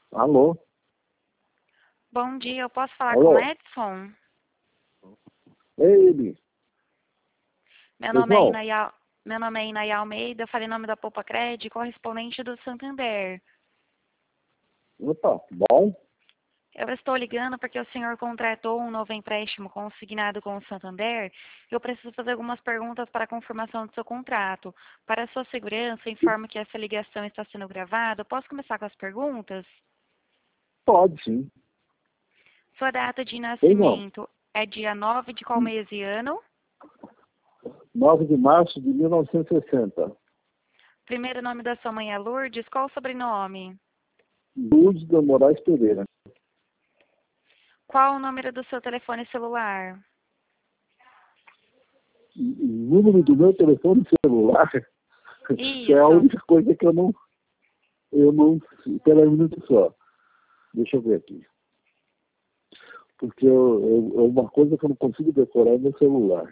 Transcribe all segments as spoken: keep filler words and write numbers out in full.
Alô? Bom dia, eu posso falar Alô? com o Edson? É ele. Meu Pois nome é não? Inaya, meu nome é Inaya Almeida, eu falei em nome da Poupa Cred, correspondente do Santander. Opa, bom? Eu estou ligando porque o senhor contratou um novo empréstimo consignado com o Santander e eu preciso fazer algumas perguntas para a confirmação do seu contrato. Para a sua segurança, informo que essa ligação está sendo gravada. Eu posso começar com as perguntas? Pode sim. Sua data de Pois não? nascimento é dia nove de qual mês e ano? nove de março de mil novecentos e sessenta. Primeiro nome da sua mãe é Lourdes, qual o sobrenome? Lourdes da Moraes Pereira. Qual o número do seu telefone celular? O número do meu telefone celular é a Isso. única coisa que eu não... Eu não... Espera um minuto só. Deixa eu ver aqui. Porque eu, eu, é uma coisa que eu não consigo decorar no meu celular.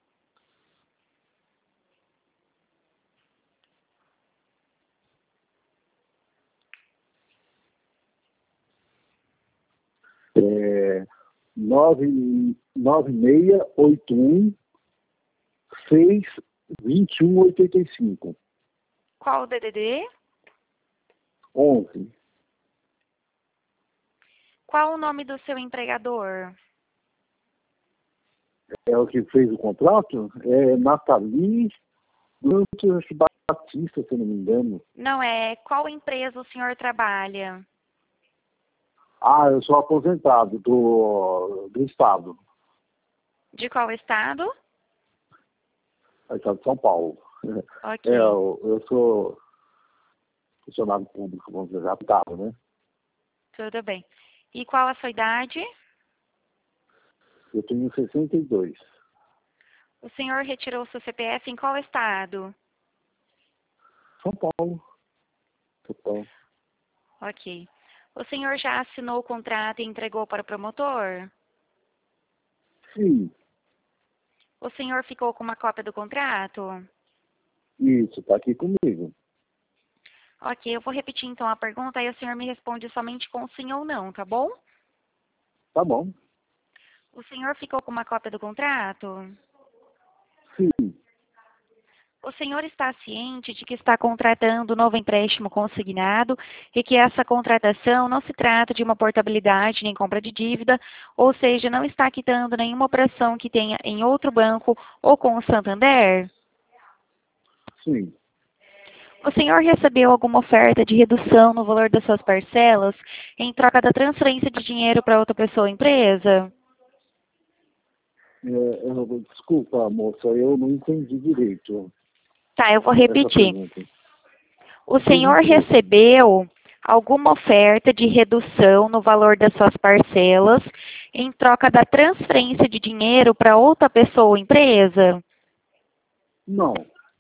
É nove seis oito um seis dois um oito cinco. Qual o D D D? onze. Qual o nome do seu empregador? É o que fez o contrato? É Nathalie Santos Batista, se eu não me engano. Não é. Qual empresa o senhor trabalha? Ah, eu sou aposentado do, do Estado, De qual estado? do Estado de São Paulo. É, Ok. eu, eu sou funcionário público, vamos dizer, adaptado, né? Tudo bem. E qual a sua idade? Eu tenho sessenta e dois. O senhor retirou seu C P F em qual estado? São Paulo. São Paulo. Ok. O senhor já assinou o contrato e entregou para o promotor? Sim, O senhor ficou com uma cópia do contrato? isso, está aqui comigo. Ok, eu vou repetir então a pergunta e o senhor me responde somente com sim ou não, tá bom? Tá bom. O senhor ficou com uma cópia do contrato? Sim, O senhor está ciente de que está contratando um novo empréstimo consignado e que essa contratação não se trata de uma portabilidade nem compra de dívida, ou seja, não está quitando nenhuma operação que tenha em outro banco ou com o Santander? sim. O senhor recebeu alguma oferta de redução no valor das suas parcelas em troca da transferência de dinheiro para outra pessoa ou empresa? É, eu- desculpa, moça, eu não entendi direito Tá, eu vou essa repetir. pergunta. O Por senhor gentileza. recebeu alguma oferta de redução no valor das suas parcelas em troca da transferência de dinheiro para outra pessoa ou empresa? Não,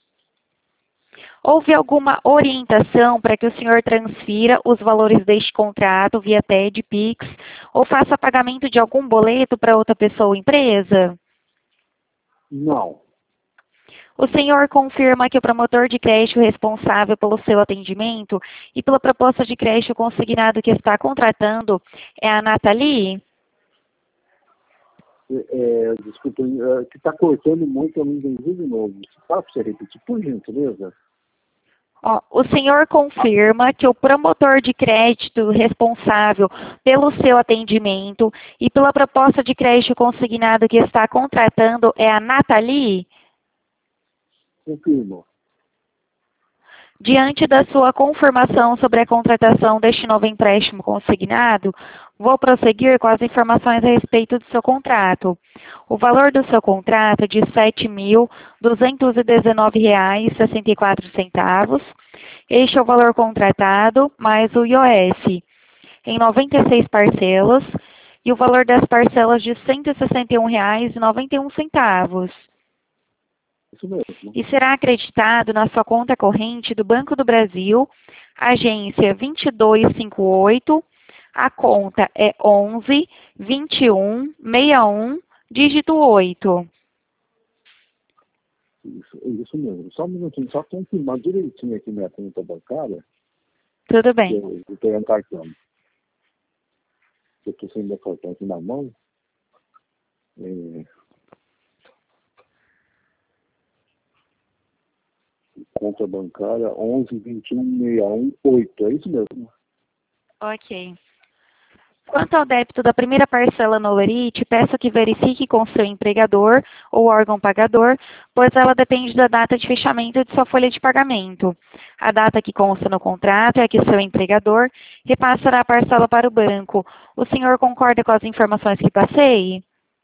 Houve alguma orientação para que o senhor transfira os valores deste contrato via T E D, Pix ou faça pagamento de algum boleto para outra pessoa ou empresa? não, O senhor confirma que o promotor de crédito responsável pelo seu atendimento e pela proposta de crédito consignado que está contratando é a Nathalie? é, é, desculpa, é, que está cortando muito, eu não entendi de novo. Dá para você repetir, por gentileza? Ó, o senhor confirma que o promotor de crédito responsável pelo seu atendimento e pela proposta de crédito consignado que está contratando é a Nathalie? Confirmo. Diante da sua confirmação sobre a contratação deste novo empréstimo consignado, vou prosseguir com as informações a respeito do seu contrato. O valor do seu contrato é de sete mil duzentos e dezenove reais e sessenta e quatro centavos. Este é o valor contratado, mais o I O S, em noventa e seis parcelas, e o valor das parcelas de cento e sessenta e um reais e noventa e um centavos. Isso mesmo. E será acreditado na sua conta corrente do Banco do Brasil, agência dois dois cinco oito, a conta é onze, vinte e um, sessenta e um, dígito oito. Isso, isso mesmo. Só um minutinho, só confirmar direitinho aqui minha conta bancária, Tudo que bem. eu estou encartando. eu estou sem meu cartão aqui na mão. É, conta bancária onze vinte e um sessenta e um oito, é isso mesmo? Ok. Quanto ao débito da primeira parcela no Olerite, peço que verifique com seu empregador ou órgão pagador, pois ela depende da data de fechamento de sua folha de pagamento. A data que consta no contrato é a que seu empregador repassará a parcela para o banco. O senhor concorda com as informações que passei?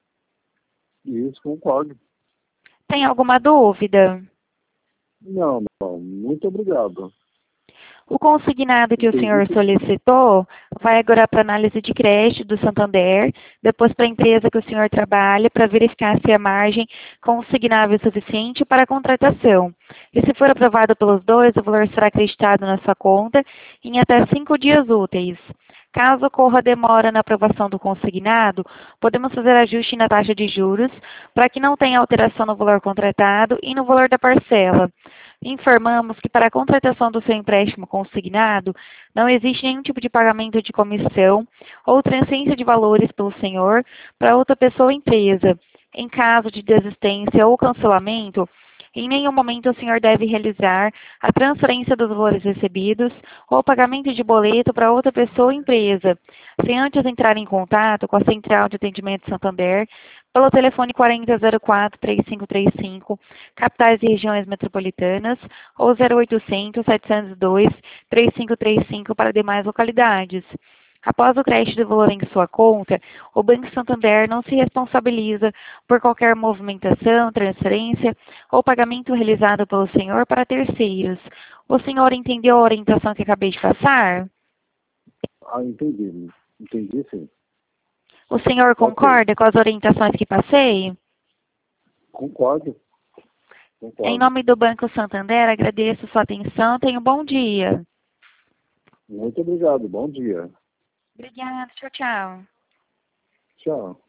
Isso, concordo. Tem alguma dúvida? Não, não, muito obrigado. O consignado que o Entendi senhor que... solicitou vai agora para análise de crédito do Santander, depois para a empresa que o senhor trabalha, para verificar se a margem consignável é suficiente para a contratação. E se for aprovado pelos dois, o valor será acreditado na sua conta em até cinco dias úteis. Caso ocorra demora na aprovação do consignado, podemos fazer ajuste na taxa de juros para que não tenha alteração no valor contratado e no valor da parcela. Informamos que para a contratação do seu empréstimo consignado, não existe nenhum tipo de pagamento de comissão ou transferência de valores pelo senhor para outra pessoa ou empresa. Em caso de desistência ou cancelamento, em nenhum momento o senhor deve realizar a transferência dos valores recebidos ou pagamento de boleto para outra pessoa ou empresa, sem antes entrar em contato com a Central de Atendimento Santander pelo telefone quarenta zero quatro, três cinco três cinco, capitais e regiões metropolitanas, ou zero oitocentos, setecentos e dois, três cinco três cinco para demais localidades. Após o crédito do valor em sua conta, o Banco Santander não se responsabiliza por qualquer movimentação, transferência ou pagamento realizado pelo senhor para terceiros. O senhor entendeu a orientação que acabei de passar? Ah, entendi. Entendi, sim. O senhor concorda okay. com as orientações que passei? Concordo. Concordo. Em nome do Banco Santander, agradeço sua atenção. Tenha um bom dia. Muito obrigado. Bom dia. Obrigada. Tchau, tchau. Tchau.